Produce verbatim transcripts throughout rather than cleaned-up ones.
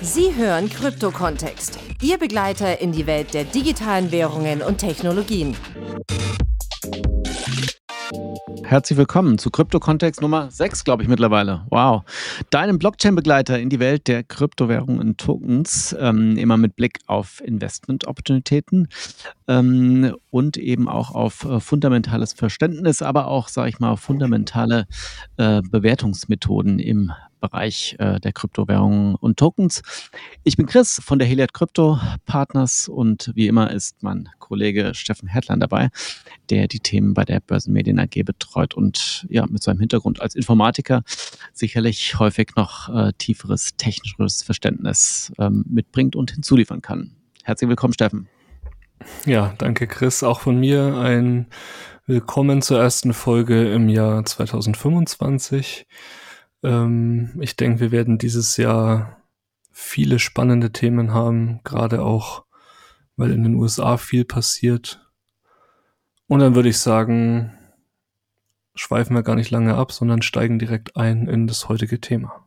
Sie hören Krypto-Kontext, Ihr Begleiter in die Welt der digitalen Währungen und Technologien. Herzlich willkommen zu Krypto-Kontext Nummer sechs, glaube ich mittlerweile. Wow. Deinem Blockchain-Begleiter in die Welt der Kryptowährungen und Tokens, ähm, immer mit Blick auf Investment-Opportunitäten ähm, und eben auch auf äh, fundamentales Verständnis, aber auch, sage ich mal, fundamentale äh, Bewertungsmethoden im Bereich äh, der Kryptowährungen und Tokens. Ich bin Chris von der Heliad Crypto Partners und wie immer ist mein Kollege Steffen Hertlein dabei, der die Themen bei der Börsenmedien A G betreut und ja mit seinem Hintergrund als Informatiker sicherlich häufig noch äh, tieferes technisches Verständnis ähm, mitbringt und hinzuliefern kann. Herzlich willkommen, Steffen. Ja, danke Chris. Auch von mir ein Willkommen zur ersten Folge im Jahr zwanzig fünfundzwanzig. Ähm, ich denke, wir werden dieses Jahr viele spannende Themen haben, gerade auch, weil in den U S A viel passiert. Und dann würde ich sagen, schweifen wir gar nicht lange ab, sondern steigen direkt ein in das heutige Thema.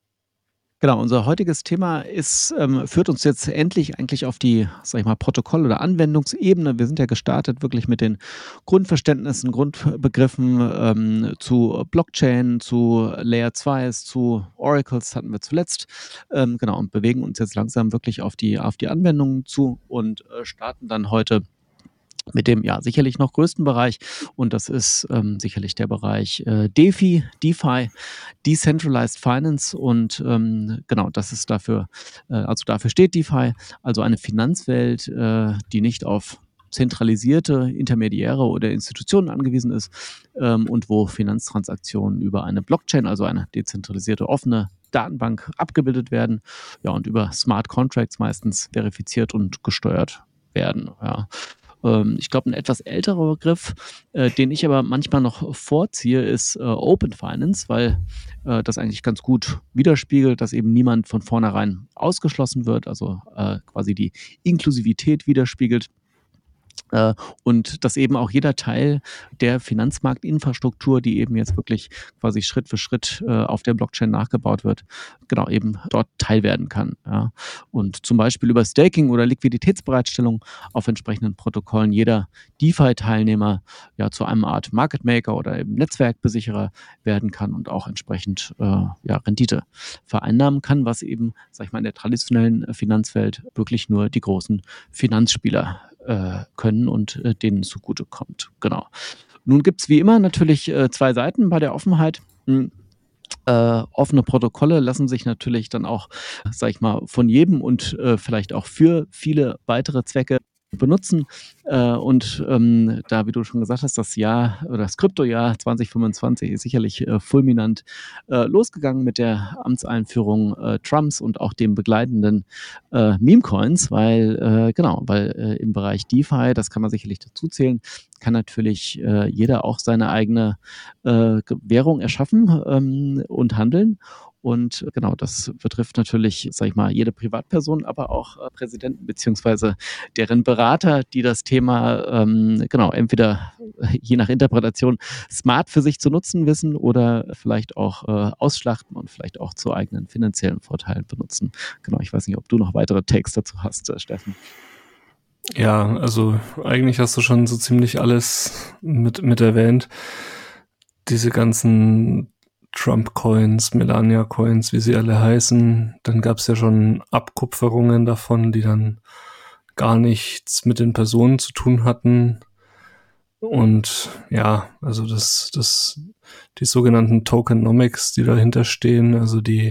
Genau, unser heutiges Thema ist, ähm, führt uns jetzt endlich eigentlich auf die, sag ich mal, Protokoll- oder Anwendungsebene. Wir sind ja gestartet wirklich mit den Grundverständnissen, Grundbegriffen ähm, zu Blockchain, zu Layer zwei, zu Oracles hatten wir zuletzt. Ähm, genau, und bewegen uns jetzt langsam wirklich auf die, auf die Anwendungen zu und äh, starten dann heute mit dem ja sicherlich noch größten Bereich und das ist ähm, sicherlich der Bereich äh, DeFi, DeFi, Decentralized Finance und ähm, genau, das ist dafür, äh, also dafür steht DeFi, also eine Finanzwelt, äh, die nicht auf zentralisierte Intermediäre oder Institutionen angewiesen ist ähm, und wo Finanztransaktionen über eine Blockchain, also eine dezentralisierte offene Datenbank abgebildet werden, ja und über Smart Contracts meistens verifiziert und gesteuert werden, ja. Ich glaube, ein etwas älterer Begriff, äh, den ich aber manchmal noch vorziehe, ist äh, Open Finance, weil äh, das eigentlich ganz gut widerspiegelt, dass eben niemand von vornherein ausgeschlossen wird, also äh, quasi die Inklusivität widerspiegelt. Äh, und dass eben auch jeder Teil der Finanzmarktinfrastruktur, die eben jetzt wirklich quasi Schritt für Schritt äh, auf der Blockchain nachgebaut wird, genau eben dort teil werden kann. Ja. Und zum Beispiel über Staking oder Liquiditätsbereitstellung auf entsprechenden Protokollen jeder DeFi-Teilnehmer ja zu einem Art Market Maker oder eben Netzwerkbesicherer werden kann und auch entsprechend äh, ja, Rendite vereinnahmen kann, was eben, sag ich mal, in der traditionellen Finanzwelt wirklich nur die großen Finanzspieler können und äh, denen zugutekommt. Genau. Nun gibt es wie immer natürlich äh, zwei Seiten bei der Offenheit. Hm. Äh, offene Protokolle lassen sich natürlich dann auch, sag ich mal, von jedem und äh, vielleicht auch für viele weitere Zwecke benutzen. Äh, und ähm, da, wie du schon gesagt hast, das Jahr oder das Kryptojahr zwanzig fünfundzwanzig ist sicherlich äh, fulminant äh, losgegangen mit der Amtseinführung äh, Trumps und auch dem begleitenden äh, Meme-Coins, weil, äh, genau, weil äh, im Bereich DeFi, das kann man sicherlich dazu zählen, kann natürlich äh, jeder auch seine eigene äh, Währung erschaffen ähm, und handeln. Und genau, das betrifft natürlich, sag ich mal, jede Privatperson, aber auch äh, Präsidenten beziehungsweise deren Berater, die das Thema ähm, genau entweder äh, je nach Interpretation smart für sich zu nutzen wissen oder vielleicht auch äh, ausschlachten und vielleicht auch zu eigenen finanziellen Vorteilen benutzen. Genau, ich weiß nicht, ob du noch weitere Takes dazu hast, äh, Steffen. Ja, also eigentlich hast du schon so ziemlich alles mit, mit erwähnt. Diese ganzen Trump-Coins, Melania-Coins, wie sie alle heißen, dann gab es ja schon Abkupferungen davon, die dann gar nichts mit den Personen zu tun hatten. Und ja, also das, das, die sogenannten Tokenomics, die dahinter stehen, also die,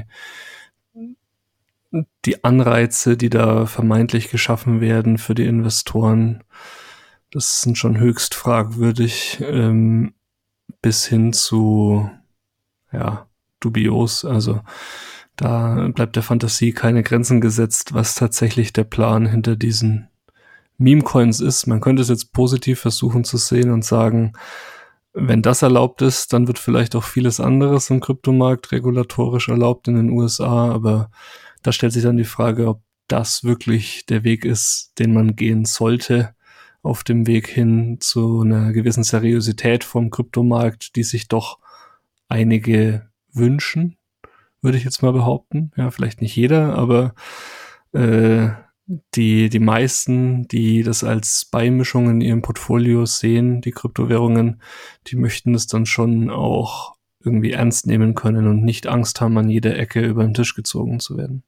die Anreize, die da vermeintlich geschaffen werden für die Investoren, das sind schon höchst fragwürdig, ähm, bis hin zu ja, dubios. Also da bleibt der Fantasie keine Grenzen gesetzt, was tatsächlich der Plan hinter diesen Meme-Coins ist. Man könnte es jetzt positiv versuchen zu sehen und sagen, wenn das erlaubt ist, dann wird vielleicht auch vieles anderes im Kryptomarkt regulatorisch erlaubt in den U S A, aber da stellt sich dann die Frage, ob das wirklich der Weg ist, den man gehen sollte auf dem Weg hin zu einer gewissen Seriosität vom Kryptomarkt, die sich doch einige wünschen. würde ich jetzt mal behaupten. Ja, vielleicht nicht jeder, aber äh, die, die meisten, die das als Beimischung in ihrem Portfolio sehen, die Kryptowährungen, die möchten es dann schon auch irgendwie ernst nehmen können und nicht Angst haben, an jeder Ecke über den Tisch gezogen zu werden.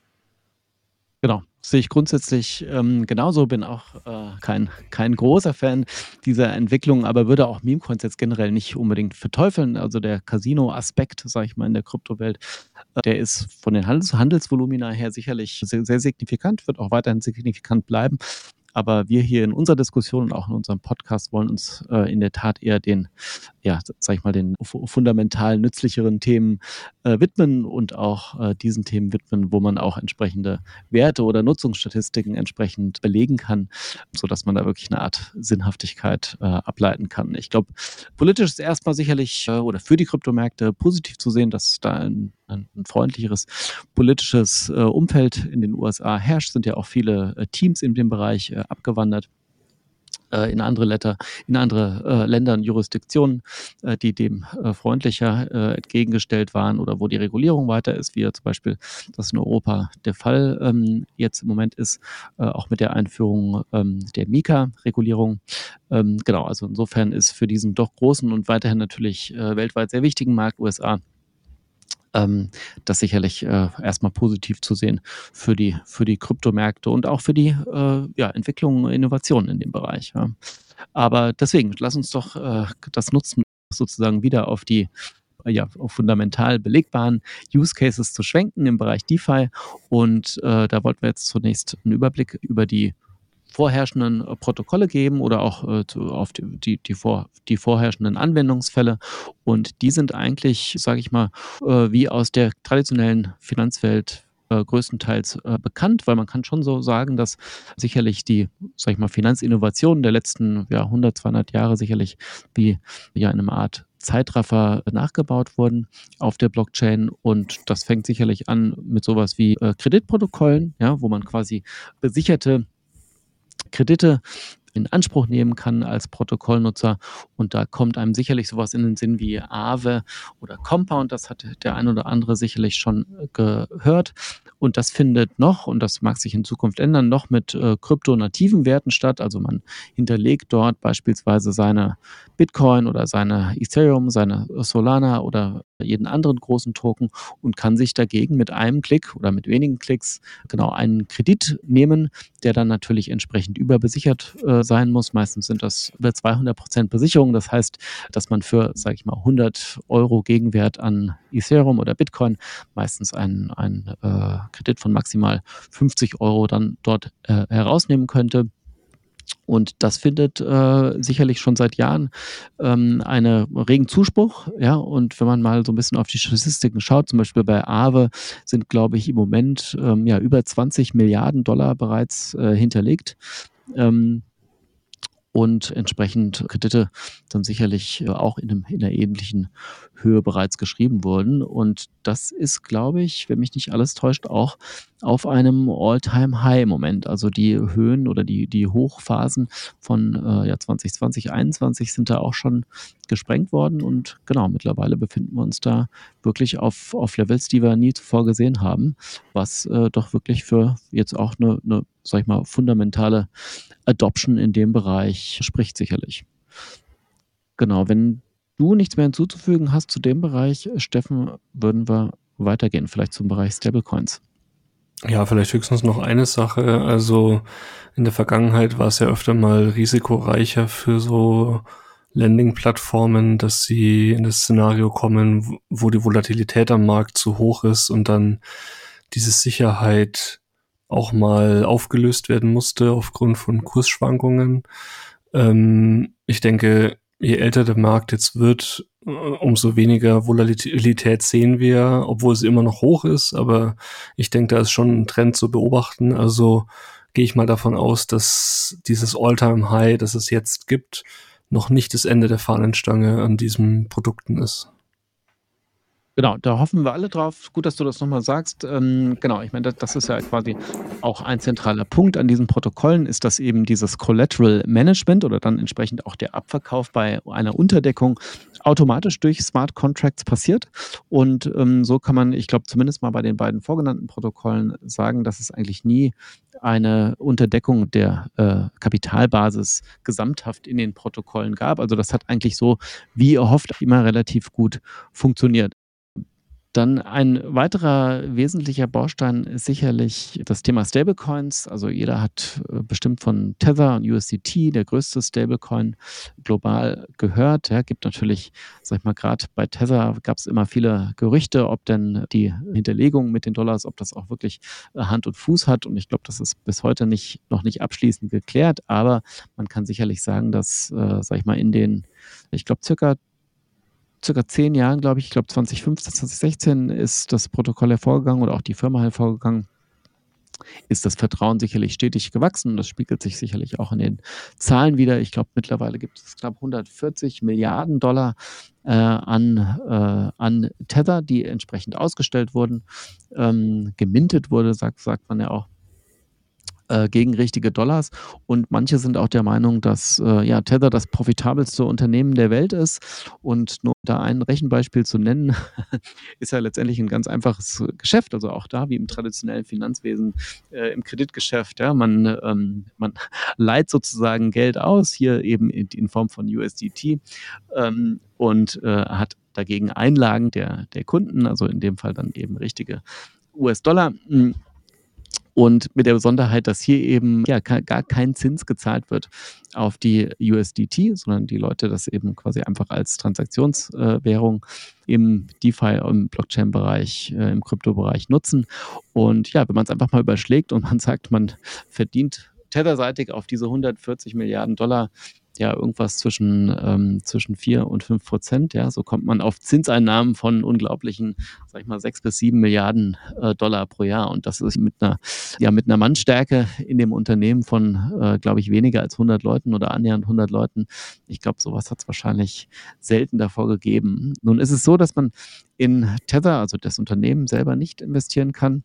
Genau, sehe ich grundsätzlich ähm, genauso, bin auch äh, kein, kein großer Fan dieser Entwicklung, aber würde auch Meme-Coins jetzt generell nicht unbedingt verteufeln. Also der Casino-Aspekt, sage ich mal, in der Kryptowelt, äh, der ist von den Handels Handelsvolumina her sicherlich sehr, sehr signifikant, wird auch weiterhin signifikant bleiben. Aber wir hier in unserer Diskussion und auch in unserem Podcast wollen uns äh, in der Tat eher den, ja, sag ich mal, den fu- fundamental nützlicheren Themen äh, widmen und auch äh, diesen Themen widmen, wo man auch entsprechende Werte oder Nutzungsstatistiken entsprechend belegen kann, sodass man da wirklich eine Art Sinnhaftigkeit äh, ableiten kann. Ich glaube, politisch ist erstmal sicherlich äh, oder für die Kryptomärkte positiv zu sehen, dass da ein, ein, ein freundlicheres politisches äh, Umfeld in den U S A herrscht. Sind ja auch viele äh, Teams in dem Bereich äh, abgewandert äh, in andere Länder, in andere äh, Länder und Jurisdiktionen, äh, die dem äh, freundlicher äh, entgegengestellt waren oder wo die Regulierung weiter ist, wie ja zum Beispiel das in Europa der Fall ähm, jetzt im Moment ist, äh, auch mit der Einführung ähm, der MiCA-Regulierung. Ähm, genau, also insofern ist für diesen doch großen und weiterhin natürlich äh, weltweit sehr wichtigen Markt U S A ähm, das sicherlich äh, erstmal positiv zu sehen für die, für die Kryptomärkte und auch für die äh, ja, Entwicklung und Innovationen in dem Bereich. Ja. Aber deswegen, lass uns doch äh, das nutzen, sozusagen wieder auf die äh, ja, auf fundamental belegbaren Use Cases zu schwenken im Bereich DeFi. Und äh, da wollten wir jetzt zunächst einen Überblick über die vorherrschenden äh, Protokolle geben oder auch äh, zu, auf die, die, die, vor, die vorherrschenden Anwendungsfälle. Und die sind eigentlich, sage ich mal, äh, wie aus der traditionellen Finanzwelt äh, größtenteils äh, bekannt, weil man kann schon so sagen, dass sicherlich die, sag ich mal, Finanzinnovationen der letzten ja, hundert, zweihundert Jahre sicherlich wie ja in einer Art Zeitraffer nachgebaut wurden auf der Blockchain. Und das fängt sicherlich an mit sowas wie äh, Kreditprotokollen, ja, wo man quasi besicherte Kredite in Anspruch nehmen kann als Protokollnutzer. Und da kommt einem sicherlich sowas in den Sinn wie Aave oder Compound. Das hat der ein oder andere sicherlich schon gehört. Und das findet noch, und das mag sich in Zukunft ändern, noch mit äh, kryptonativen Werten statt. Also man hinterlegt dort beispielsweise seine Bitcoin oder seine Ethereum, seine Solana oder jeden anderen großen Token und kann sich dagegen mit einem Klick oder mit wenigen Klicks genau einen Kredit nehmen, der dann natürlich entsprechend überbesichert äh, sein muss. Meistens sind das über zweihundert Prozent Besicherung. Das heißt, dass man für, sage ich mal, hundert Euro Gegenwert an Ethereum oder Bitcoin meistens einen, einen äh, Kredit von maximal fünfzig Euro dann dort äh, herausnehmen könnte. Und das findet äh, sicherlich schon seit Jahren ähm, einen regen Zuspruch. Ja, und wenn man mal so ein bisschen auf die Statistiken schaut, zum Beispiel bei Aave sind, glaube ich, im Moment ähm, ja über zwanzig Milliarden Dollar bereits äh, hinterlegt. Ähm, und entsprechend Kredite dann sicherlich äh, auch in, einem, in einer ähnlichen Höhe bereits geschrieben wurden. Und das ist, glaube ich, wenn mich nicht alles täuscht, auch auf einem All-Time-High im Moment. Also die Höhen oder die, die Hochphasen von äh, ja, zwanzig zwanzig, einundzwanzig sind da auch schon gesprengt worden. Und genau, mittlerweile befinden wir uns da wirklich auf, auf Levels, die wir nie zuvor gesehen haben, was äh, doch wirklich für jetzt auch eine, eine, sag ich mal, fundamentale Adoption in dem Bereich spricht sicherlich. Genau, wenn du nichts mehr hinzuzufügen hast zu dem Bereich, Steffen, würden wir weitergehen, vielleicht zum Bereich Stablecoins. Ja, vielleicht höchstens noch eine Sache. Also in der Vergangenheit war es ja öfter mal risikoreicher für so Lending-Plattformen, dass sie in das Szenario kommen, wo die Volatilität am Markt zu hoch ist und dann diese Sicherheit auch mal aufgelöst werden musste aufgrund von Kursschwankungen. Ähm, ich denke, je älter der Markt jetzt wird, umso weniger Volatilität sehen wir, obwohl sie immer noch hoch ist. Aber ich denke, da ist schon ein Trend zu beobachten. Also gehe ich mal davon aus, dass dieses All-Time-High, das es jetzt gibt, noch nicht das Ende der Fahnenstange an diesen Produkten ist. Genau, da hoffen wir alle drauf. Gut, dass du das noch mal sagst. Ähm, genau, ich meine, das das ist ja quasi auch ein zentraler Punkt an diesen Protokollen, ist, dass eben dieses Collateral Management oder dann entsprechend auch der Abverkauf bei einer Unterdeckung automatisch durch Smart Contracts passiert. Und, ähm, so kann man, ich glaube, zumindest mal bei den beiden vorgenannten Protokollen sagen, dass es eigentlich nie eine Unterdeckung der, äh, Kapitalbasis gesamthaft in den Protokollen gab. Also, das hat eigentlich so wie erhofft immer relativ gut funktioniert. Dann ein weiterer wesentlicher Baustein ist sicherlich das Thema Stablecoins. Also jeder hat äh, bestimmt von Tether und U S D T, der größte Stablecoin global, gehört. Ja, gibt natürlich, sag ich mal, gerade bei Tether gab es immer viele Gerüchte, ob denn die Hinterlegung mit den Dollars, ob das auch wirklich äh, Hand und Fuß hat. Und ich glaube, das ist bis heute nicht, noch nicht abschließend geklärt. Aber man kann sicherlich sagen, dass, äh, sag ich mal, in den, ich glaube, circa circa zehn Jahren, glaube ich, ich glaube zwanzig fünfzehn, zwanzig sechzehn ist das Protokoll hervorgegangen oder auch die Firma hervorgegangen, ist das Vertrauen sicherlich stetig gewachsen. Das spiegelt sich sicherlich auch in den Zahlen wider. Ich glaube, mittlerweile gibt es knapp hundertvierzig Milliarden Dollar äh, an, äh, an Tether, die entsprechend ausgestellt wurden, ähm, gemintet wurde, sagt, sagt man ja auch, äh, gegen richtige Dollars. Und manche sind auch der Meinung, dass äh, ja, Tether das profitabelste Unternehmen der Welt ist. Und nur um da ein Rechenbeispiel zu nennen, ist ja letztendlich ein ganz einfaches Geschäft. Also auch da wie im traditionellen Finanzwesen, äh, im Kreditgeschäft. Ja, man, ähm, man leiht sozusagen Geld aus, hier eben in, in Form von U S D T, ähm, und äh, hat dagegen Einlagen der, der Kunden, also in dem Fall dann eben richtige U S-Dollar. Und mit der Besonderheit, dass hier eben ja gar kein Zins gezahlt wird auf die U S D T, sondern die Leute das eben quasi einfach als Transaktionswährung äh, im DeFi, im Blockchain-Bereich, äh, im Kryptobereich nutzen. Und ja, wenn man es einfach mal überschlägt und man sagt, man verdient Tether-seitig auf diese hundertvierzig Milliarden Dollar ja irgendwas zwischen, ähm, zwischen vier und fünf Prozent. Ja, so kommt man auf Zinseinnahmen von unglaublichen, sag ich mal, sechs bis sieben Milliarden äh, Dollar pro Jahr. Und das ist mit einer, ja, mit einer Mannstärke in dem Unternehmen von, äh, glaube ich, weniger als hundert Leuten oder annähernd hundert Leuten. Ich glaube, sowas hat es wahrscheinlich selten davor gegeben. Nun ist es so, dass man in Tether, also das Unternehmen selber, nicht investieren kann.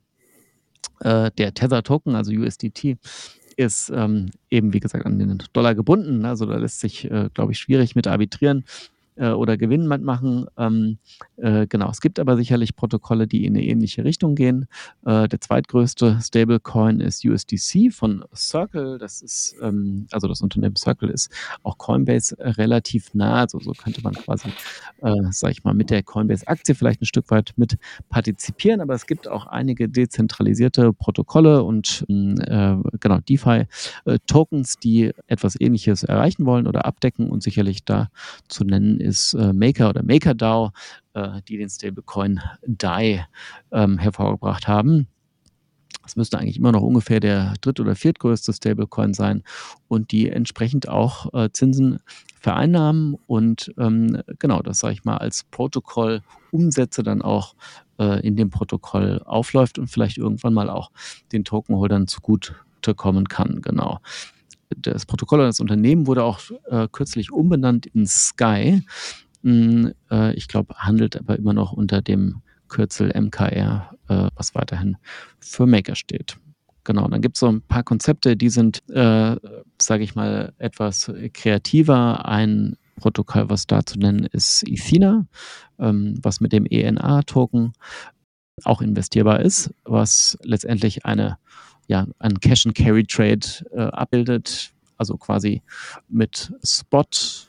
Äh, der Tether-Token, also U S D T, ist ähm, eben, wie gesagt, an den Dollar gebunden. Also da lässt sich, äh, glaube ich, schwierig mit arbitrieren äh, oder Gewinn machen. Ähm, äh, genau, es gibt aber sicherlich Protokolle, die in eine ähnliche Richtung gehen. Äh, der zweitgrößte Stablecoin ist U S D C von Circle. Das ist, ähm, also das Unternehmen Circle ist auch Coinbase äh, relativ nah. Also so könnte man quasi, äh, sag ich mal, mit der Coinbase-Aktie vielleicht ein Stück weit mit partizipieren. Aber es gibt auch einige dezentralisierte Protokolle und äh, genau DeFi-Tokens, die etwas Ähnliches erreichen wollen oder abdecken, und sicherlich da zu nennen ist äh, Maker oder MakerDAO, äh, die den Stablecoin D A I ähm, hervorgebracht haben. Das müsste eigentlich immer noch ungefähr der dritt- oder viertgrößte Stablecoin sein und die entsprechend auch äh, Zinsen vereinnahmen und ähm, genau, das sage ich mal als Protokollumsätze dann auch äh, in dem Protokoll aufläuft und vielleicht irgendwann mal auch den Tokenholdern zugutekommen kann. Genau. Das Protokoll oder das Unternehmen wurde auch äh, kürzlich umbenannt in Sky. Mm, äh, ich glaube, handelt aber immer noch unter dem Kürzel M K R, äh, was weiterhin für Maker steht. Genau, dann gibt es so ein paar Konzepte, die sind, äh, sage ich mal, etwas kreativer. Ein Protokoll, was da zu nennen ist Ethena, ähm, was mit dem E N A-Token auch investierbar ist, was letztendlich eine, ja, einen Cash-and-Carry-Trade äh, abbildet, also quasi mit Spot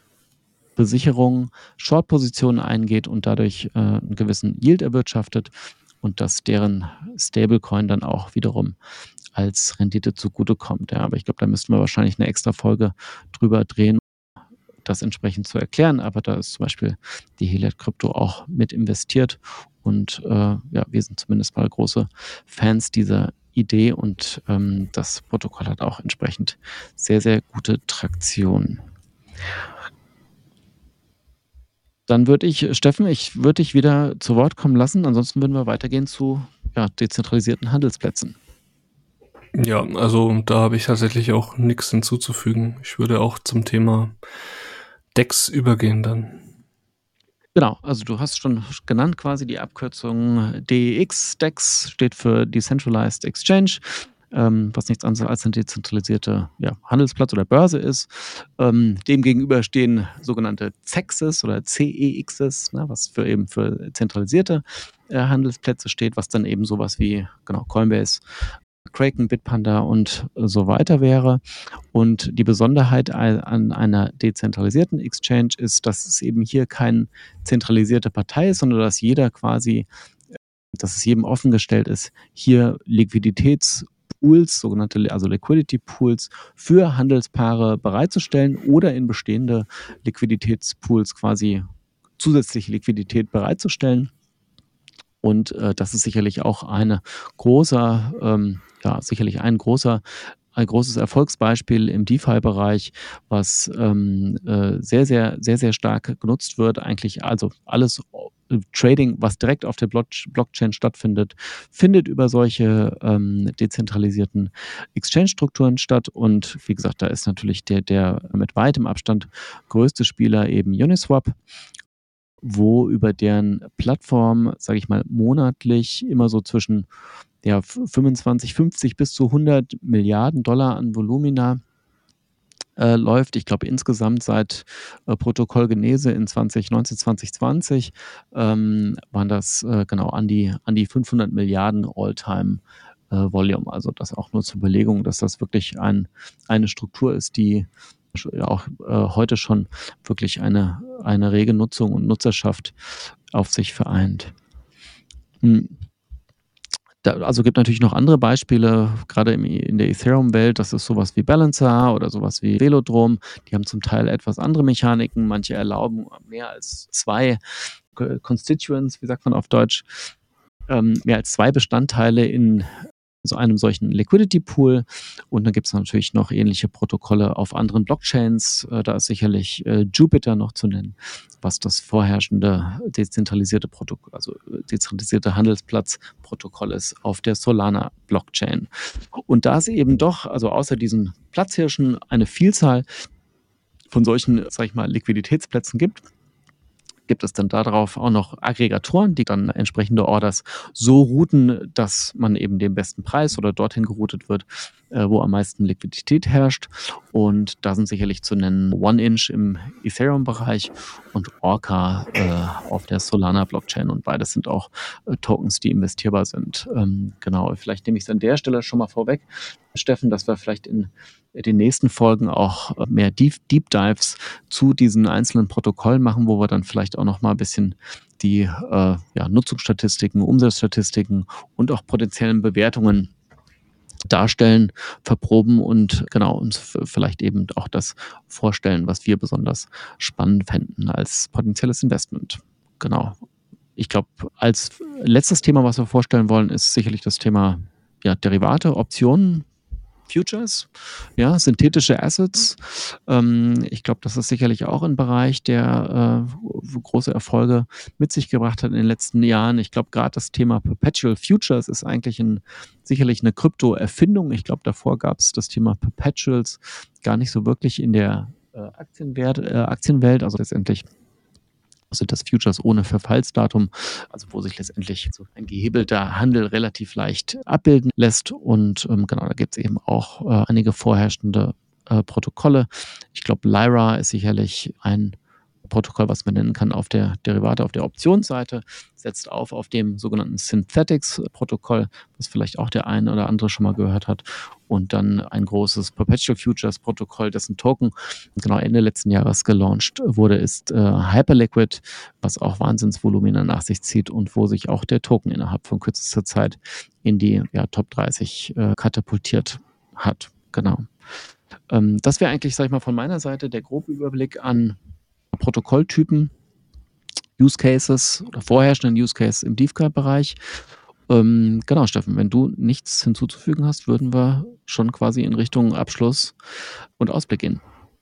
Besicherung Short-Positionen eingeht und dadurch äh, einen gewissen Yield erwirtschaftet und dass deren Stablecoin dann auch wiederum als Rendite zugutekommt. Ja, aber ich glaube, da müssten wir wahrscheinlich eine extra Folge drüber drehen, das entsprechend zu erklären. Aber da ist zum Beispiel die Heliad Crypto auch mit investiert und äh, ja, wir sind zumindest mal große Fans dieser Idee und ähm, das Protokoll hat auch entsprechend sehr, sehr gute Traktion. Dann würde ich, Steffen, ich würde dich wieder zu Wort kommen lassen. Ansonsten würden wir weitergehen zu ja, dezentralisierten Handelsplätzen. Ja, also da habe ich tatsächlich auch nichts hinzuzufügen. Ich würde auch zum Thema D E X übergehen dann. Genau, also du hast schon genannt quasi die Abkürzung D E X. D E X steht für Decentralized Exchange, ähm, was nichts anderes als eine dezentralisierte, ja, Handelsplatz oder Börse ist. Ähm, demgegenüber stehen sogenannte C E Xs oder C E Xs, ne, was für eben für zentralisierte äh, Handelsplätze steht, was dann eben sowas wie genau Coinbase, Kraken, Bitpanda und so weiter wäre. Und die Besonderheit ei- an einer dezentralisierten Exchange ist, dass es eben hier keine zentralisierte Partei ist, sondern dass jeder quasi, dass es jedem offengestellt ist, hier Liquiditätspools, sogenannte Li- also Liquidity Pools für Handelspaare bereitzustellen oder in bestehende Liquiditätspools quasi zusätzliche Liquidität bereitzustellen. Und äh, das ist sicherlich auch eine großer, ähm, ja, sicherlich ein großer, ein großes Erfolgsbeispiel im DeFi-Bereich, was ähm, äh, sehr, sehr, sehr, sehr stark genutzt wird. Eigentlich also alles äh, Trading, was direkt auf der Block Blockchain stattfindet, findet über solche ähm, dezentralisierten Exchange-Strukturen statt. Und wie gesagt, da ist natürlich der, der mit weitem Abstand größte Spieler eben Uniswap, wo über deren Plattform, sage ich mal, monatlich immer so zwischen ja, fünfundzwanzig, fünfzig bis zu hundert Milliarden Dollar an Volumina äh, läuft. Ich glaube, insgesamt seit äh, Protokollgenese in zwanzig neunzehn, zwanzig zwanzig ähm, waren das äh, genau an die, an die fünfhundert Milliarden All-Time äh, Volume. Also das auch nur zur Belegung, dass das wirklich ein, eine Struktur ist, die auch äh, heute schon wirklich eine, eine rege Nutzung und Nutzerschaft auf sich vereint. Hm. Da, also gibt natürlich noch andere Beispiele, gerade im, in der Ethereum-Welt, das ist sowas wie Balancer oder sowas wie Velodrom. Die haben zum Teil etwas andere Mechaniken. Manche erlauben mehr als zwei Constituents, wie sagt man auf Deutsch, ähm, mehr als zwei Bestandteile in so einem solchen Liquidity Pool. Und dann gibt es natürlich noch ähnliche Protokolle auf anderen Blockchains. Äh, da ist sicherlich äh, Jupiter noch zu nennen, was das vorherrschende dezentralisierte Protokoll, also dezentralisierte Handelsplatzprotokoll ist auf der Solana Blockchain. Und da es eben doch, also außer diesen Platzhirschen, eine Vielzahl von solchen, sag ich mal, Liquiditätsplätzen gibt, gibt es dann darauf auch noch Aggregatoren, die dann entsprechende Orders so routen, dass man eben den besten Preis oder dorthin geroutet wird, äh, wo am meisten Liquidität herrscht. Und da sind sicherlich zu nennen OneInch im Ethereum-Bereich und Orca äh, auf der Solana-Blockchain. Und beides sind auch äh, Tokens, die investierbar sind. Ähm, genau, vielleicht nehme ich es an der Stelle schon mal vorweg, Steffen, dass wir vielleicht in den nächsten Folgen auch mehr Deep, Deep Dives zu diesen einzelnen Protokollen machen, wo wir dann vielleicht auch noch mal ein bisschen die äh, ja, Nutzungsstatistiken, Umsatzstatistiken und auch potenziellen Bewertungen darstellen, verproben und genau uns vielleicht eben auch das vorstellen, was wir besonders spannend fänden als potenzielles Investment. Genau. Ich glaube, als letztes Thema, was wir vorstellen wollen, ist sicherlich das Thema ja, Derivate, Optionen, Futures, ja, synthetische Assets. Ähm, ich glaube, das ist sicherlich auch ein Bereich, der äh, große Erfolge mit sich gebracht hat in den letzten Jahren. Ich glaube, gerade das Thema Perpetual Futures ist eigentlich ein, sicherlich eine Krypto-Erfindung. Ich glaube, davor gab es das Thema Perpetuals gar nicht so wirklich in der äh, Aktienwert, äh, Aktienwelt, also letztendlich sind das Futures ohne Verfallsdatum, also wo sich letztendlich so ein gehebelter Handel relativ leicht abbilden lässt. Und ähm, genau, da gibt es eben auch äh, einige vorherrschende äh, Protokolle. Ich glaube, Lyra ist sicherlich ein Protokoll, was man nennen kann auf der Derivate, auf der Optionsseite, setzt auf auf dem sogenannten Synthetics-Protokoll, was vielleicht auch der eine oder andere schon mal gehört hat. Und dann ein großes Perpetual Futures-Protokoll, dessen Token genau Ende letzten Jahres gelauncht wurde, ist äh, Hyperliquid, was auch Wahnsinnsvolumina nach sich zieht und wo sich auch der Token innerhalb von kürzester Zeit in die ja, Top dreißig äh, katapultiert hat. Genau. Ähm, das wäre eigentlich, sag ich mal, von meiner Seite der grobe Überblick an Protokolltypen, Use Cases oder vorherrschenden Use Cases im DeFi-Bereich. Ähm, genau, Steffen, wenn du nichts hinzuzufügen hast, würden wir schon quasi in Richtung Abschluss und Ausblick gehen.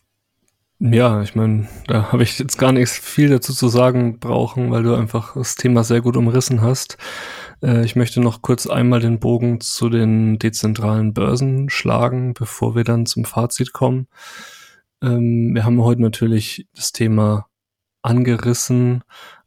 Ja, ich meine, da habe ich jetzt gar nichts viel dazu zu sagen brauchen, weil du einfach das Thema sehr gut umrissen hast. Äh, ich möchte noch kurz einmal den Bogen zu den dezentralen Börsen schlagen, bevor wir dann zum Fazit kommen. Ähm, wir haben heute natürlich das Thema angerissen,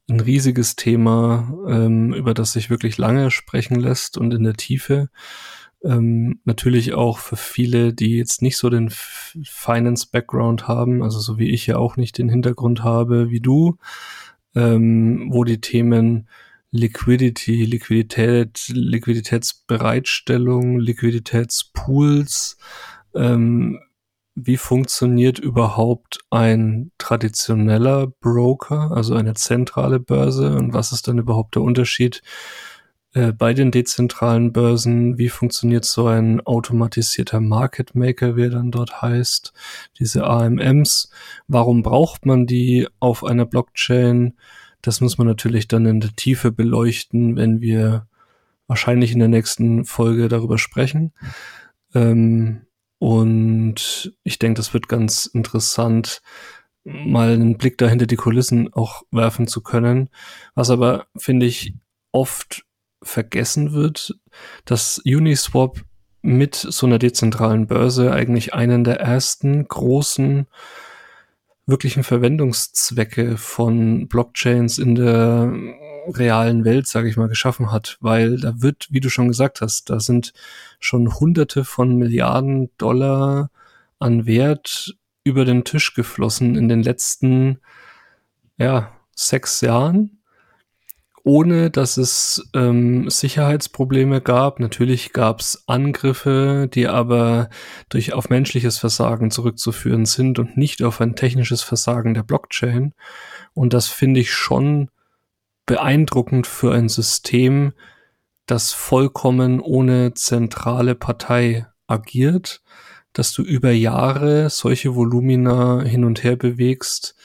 ein riesiges Thema, ähm, über das sich wirklich lange sprechen lässt und in der Tiefe. Ähm, natürlich auch für viele, die jetzt nicht so den F- Finance-Background haben, also so wie ich ja auch nicht den Hintergrund habe wie du, ähm, wo die Themen Liquidity, Liquidität, Liquiditätsbereitstellung, Liquiditätspools, ähm, wie funktioniert überhaupt ein traditioneller Broker, also eine zentrale Börse, und was ist dann überhaupt der Unterschied äh, bei den dezentralen Börsen? Wie funktioniert so ein automatisierter Market Maker, wie er dann dort heißt, diese A M Ms? Warum braucht man die auf einer Blockchain? Das muss man natürlich dann in der Tiefe beleuchten, wenn wir wahrscheinlich in der nächsten Folge darüber sprechen. Ähm, und ich denke, das wird ganz interessant, mal einen Blick da hinter die Kulissen auch werfen zu können. Was aber, finde ich, oft vergessen wird, dass Uniswap mit so einer dezentralen Börse eigentlich einen der ersten großen wirklichen Verwendungszwecke von Blockchains in der realen Welt, sage ich mal, geschaffen hat, weil da wird, wie du schon gesagt hast, da sind schon Hunderte von Milliarden Dollar an Wert über den Tisch geflossen in den letzten, ja, sechs Jahren, ohne dass es ähm, Sicherheitsprobleme gab. Natürlich gab es Angriffe, die aber durch auf menschliches Versagen zurückzuführen sind und nicht auf ein technisches Versagen der Blockchain. Und das finde ich schon beeindruckend für ein System, das vollkommen ohne zentrale Partei agiert, dass du über Jahre solche Volumina hin und her bewegst.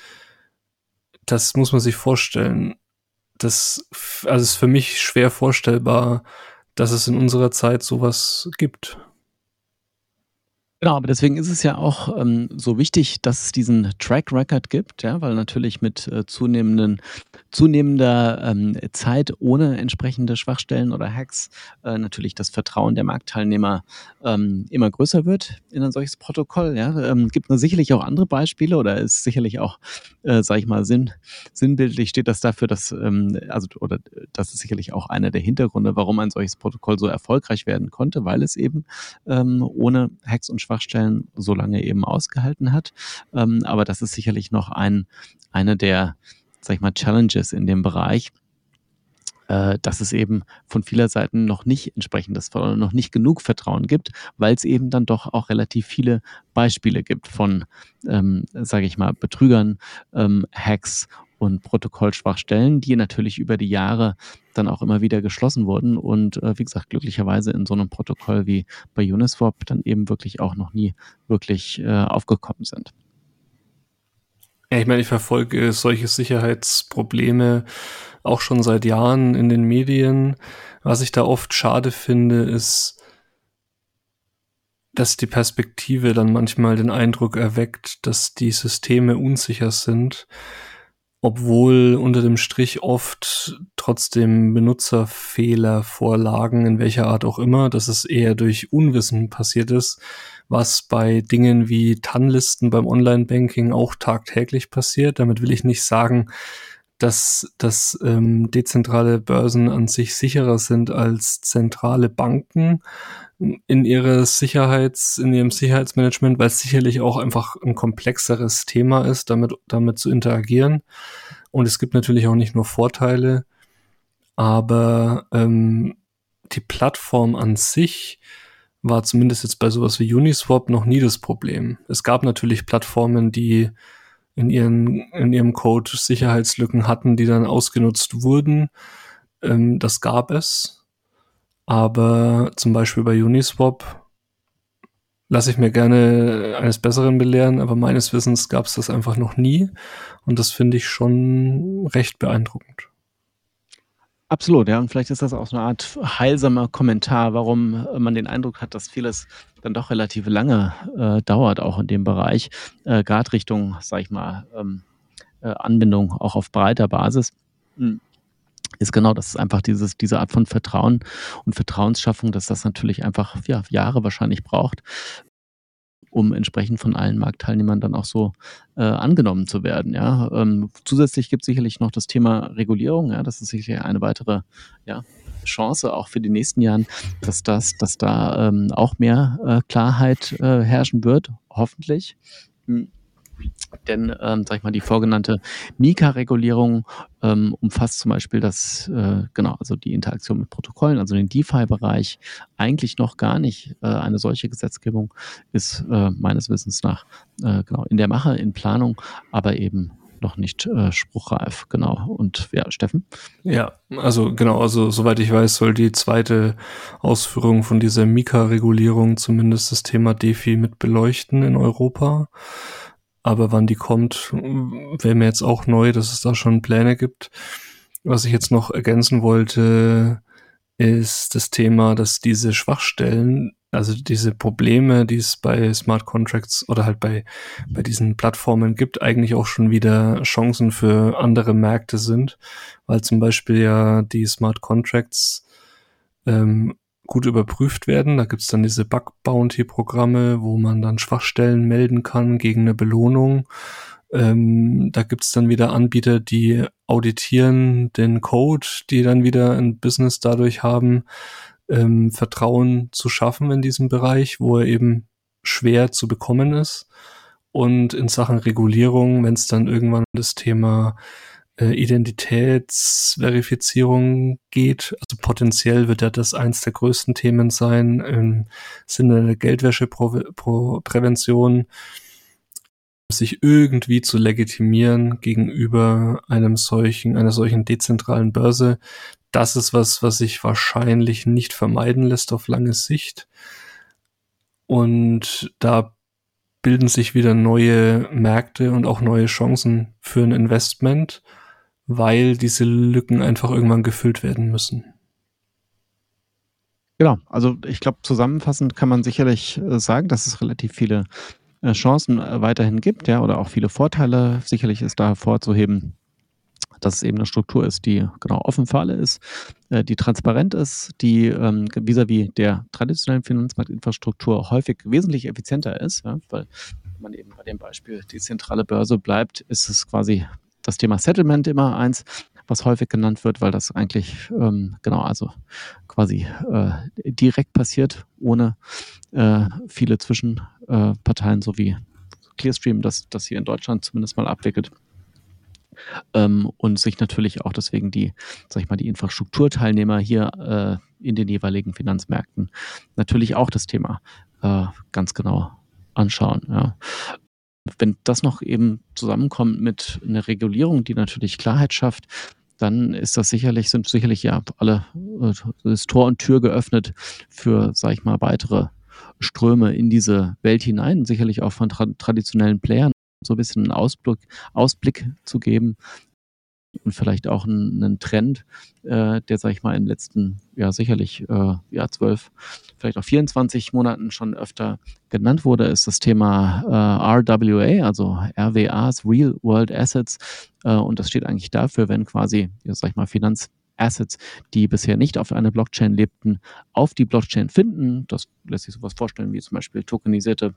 Das muss man sich vorstellen. Das also ist für mich schwer vorstellbar, dass es in unserer Zeit sowas gibt. Genau, aber deswegen ist es ja auch ähm, so wichtig, dass es diesen Track Record gibt, ja, weil natürlich mit äh, zunehmenden, zunehmender ähm, Zeit ohne entsprechende Schwachstellen oder Hacks äh, natürlich das Vertrauen der Marktteilnehmer ähm, immer größer wird in ein solches Protokoll. Ja. Ähm, gibt es sicherlich auch andere Beispiele oder ist sicherlich auch, äh, sage ich mal, Sinn, sinnbildlich steht das dafür, dass, ähm, also oder das ist sicherlich auch einer der Hintergründe, warum ein solches Protokoll so erfolgreich werden konnte, weil es eben ähm, ohne Hacks und Schwachstellen so lange eben ausgehalten hat. Ähm, aber das ist sicherlich noch ein, eine der, sag ich mal, Challenges in dem Bereich, äh, dass es eben von vieler Seiten noch nicht entsprechendes, noch nicht genug Vertrauen gibt, weil es eben dann doch auch relativ viele Beispiele gibt von, ähm, sage ich mal, Betrügern, ähm, Hacks und Protokollschwachstellen, die natürlich über die Jahre dann auch immer wieder geschlossen wurden und äh, wie gesagt, glücklicherweise in so einem Protokoll wie bei Uniswap dann eben wirklich auch noch nie wirklich äh, aufgekommen sind. Ja, ich meine, ich verfolge solche Sicherheitsprobleme auch schon seit Jahren in den Medien. Was ich da oft schade finde, ist, dass die Perspektive dann manchmal den Eindruck erweckt, dass die Systeme unsicher sind, obwohl unter dem Strich oft trotzdem Benutzerfehler vorlagen, in welcher Art auch immer, dass es eher durch Unwissen passiert ist, was bei Dingen wie T A N-Listen beim Online-Banking auch tagtäglich passiert. Damit will ich nicht sagen, dass, dass ähm, dezentrale Börsen an sich sicherer sind als zentrale Banken in ihrer Sicherheits, in ihrem Sicherheitsmanagement, weil es sicherlich auch einfach ein komplexeres Thema ist, damit, damit zu interagieren. Und es gibt natürlich auch nicht nur Vorteile, aber ähm, die Plattform an sich war zumindest jetzt bei sowas wie Uniswap noch nie das Problem. Es gab natürlich Plattformen, die in, ihren, in ihrem Code Sicherheitslücken hatten, die dann ausgenutzt wurden. Ähm, das gab es. Aber zum Beispiel bei Uniswap lasse ich mir gerne eines Besseren belehren, aber meines Wissens gab es das einfach noch nie. Und das finde ich schon recht beeindruckend. Absolut, ja. Und vielleicht ist das auch so eine Art heilsamer Kommentar, warum man den Eindruck hat, dass vieles dann doch relativ lange äh, dauert, auch in dem Bereich, äh, gerade Richtung, sag ich mal, ähm, äh, Anbindung auch auf breiter Basis. Hm. Ist genau, das ist einfach dieses, diese Art von Vertrauen und Vertrauensschaffung, dass das natürlich einfach ja, Jahre wahrscheinlich braucht. um entsprechend von allen Marktteilnehmern dann auch so äh, angenommen zu werden. Ja? Ähm, zusätzlich gibt es sicherlich noch das Thema Regulierung. Ja? Das ist sicherlich eine weitere ja, Chance auch für die nächsten Jahren, dass das, dass da ähm, auch mehr äh, Klarheit äh, herrschen wird, hoffentlich. Hm. Denn, ähm, sag ich mal, die vorgenannte Mika-Regulierung ähm, umfasst zum Beispiel das, äh, genau, also die Interaktion mit Protokollen, also den DeFi-Bereich, eigentlich noch gar nicht. Äh, eine solche Gesetzgebung ist äh, meines Wissens nach äh, genau in der Mache, in Planung, aber eben noch nicht äh, spruchreif. Genau. Und ja, Steffen? Ja, also genau, also soweit ich weiß, soll die zweite Ausführung von dieser Mika-Regulierung zumindest das Thema DeFi mit beleuchten in Europa. Aber wann die kommt, wäre mir jetzt auch neu, dass es da schon Pläne gibt. Was ich jetzt noch ergänzen wollte, ist das Thema, dass diese Schwachstellen, also diese Probleme, die es bei Smart Contracts oder halt bei, bei diesen Plattformen gibt, eigentlich auch schon wieder Chancen für andere Märkte sind, weil zum Beispiel ja die Smart Contracts ähm, gut überprüft werden. Da gibt's dann diese Bug-Bounty-Programme, wo man dann Schwachstellen melden kann gegen eine Belohnung. Ähm, da gibt's dann wieder Anbieter, die auditieren den Code, die dann wieder ein Business dadurch haben, ähm, Vertrauen zu schaffen in diesem Bereich, wo er eben schwer zu bekommen ist. Und in Sachen Regulierung, wenn es dann irgendwann um das Thema äh, Identitätsverifizierung geht, also potenziell wird ja das eins der größten Themen sein im Sinne der Geldwäscheprävention, sich irgendwie zu legitimieren gegenüber einem solchen, einer solchen dezentralen Börse. Das ist was, was sich wahrscheinlich nicht vermeiden lässt auf lange Sicht. Und da bilden sich wieder neue Märkte und auch neue Chancen für ein Investment, weil diese Lücken einfach irgendwann gefüllt werden müssen. Genau, also ich glaube, zusammenfassend kann man sicherlich äh, sagen, dass es relativ viele äh, Chancen äh, weiterhin gibt, ja, oder auch viele Vorteile. Sicherlich ist da hervorzuheben, dass es eben eine Struktur ist, die genau offen für alle ist, äh, die transparent ist, die ähm, vis-à-vis der traditionellen Finanzmarktinfrastruktur häufig wesentlich effizienter ist, ja, weil wenn man eben bei dem Beispiel die zentrale Börse bleibt, ist es quasi das Thema Settlement immer eins, was häufig genannt wird, weil das eigentlich ähm, genau, also quasi äh, direkt passiert, ohne äh, viele Zwischenparteien, äh, so wie Clearstream, das, das hier in Deutschland zumindest mal abwickelt. Ähm, und sich natürlich auch deswegen die, sag ich mal, die Infrastrukturteilnehmer hier äh, in den jeweiligen Finanzmärkten natürlich auch das Thema äh, ganz genau anschauen. Ja. Wenn das noch eben zusammenkommt mit einer Regulierung, die natürlich Klarheit schafft, dann ist das sicherlich, sind sicherlich ja alle äh, das Tor und Tür geöffnet für, sag ich mal, weitere Ströme in diese Welt hinein, sicherlich auch von tra- traditionellen Playern, so ein bisschen einen Ausblick, Ausblick zu geben und vielleicht auch einen, einen Trend, äh, der, sag ich mal, im letzten, ja sicherlich, äh, ja zwölf, vielleicht auch vierundzwanzig Monaten schon öfter genannt wurde, ist das Thema äh, R W A, also R W As, Real World Assets. Äh, und das steht eigentlich dafür, wenn quasi, ja, sag ich mal, Finanzassets, die bisher nicht auf einer Blockchain lebten, auf die Blockchain finden. Das lässt sich sowas vorstellen wie zum Beispiel tokenisierte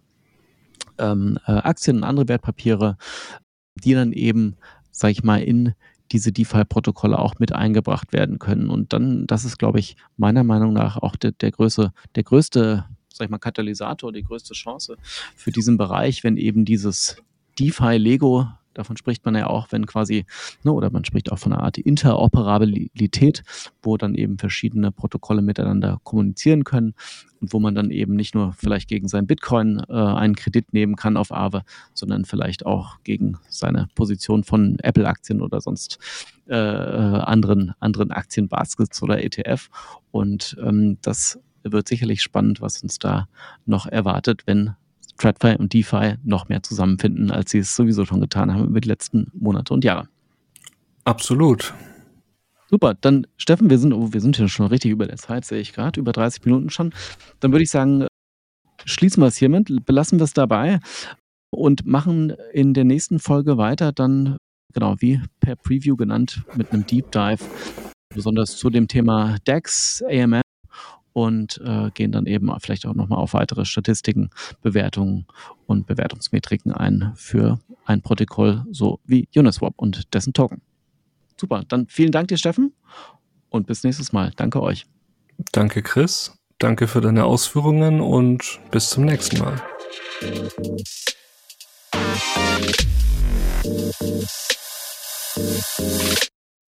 ähm, äh, Aktien und andere Wertpapiere, die dann eben, sag ich mal, in diese DeFi-Protokolle auch mit eingebracht werden können. Und dann, das ist, glaube ich, meiner Meinung nach auch der, der, größte, der größte, sag ich mal, Katalysator, die größte Chance für diesen Bereich, wenn eben dieses DeFi-Lego, davon spricht man ja auch, wenn quasi, ne, oder man spricht auch von einer Art Interoperabilität, wo dann eben verschiedene Protokolle miteinander kommunizieren können und wo man dann eben nicht nur vielleicht gegen sein Bitcoin äh, einen Kredit nehmen kann auf Aave, sondern vielleicht auch gegen seine Position von Apple-Aktien oder sonst äh, anderen, anderen Aktienbaskets oder E T F. Und ähm, das wird sicherlich spannend, was uns da noch erwartet, wenn TradFi und DeFi noch mehr zusammenfinden, als sie es sowieso schon getan haben über die letzten Monate und Jahre. Absolut. Super, dann Steffen, wir sind, oh, wir sind ja schon richtig über der Zeit, sehe ich gerade, über dreißig Minuten schon. Dann würde ich sagen, schließen wir es hiermit, belassen wir es dabei und machen in der nächsten Folge weiter, dann, genau, wie per Preview genannt, mit einem Deep Dive, besonders zu dem Thema D E X, A M M und äh, gehen dann eben vielleicht auch nochmal auf weitere Statistiken, Bewertungen und Bewertungsmetriken ein für ein Protokoll, so wie Uniswap und dessen Token. Super, dann vielen Dank dir, Steffen, und bis nächstes Mal. Danke euch. Danke, Chris. Danke für deine Ausführungen und bis zum nächsten Mal.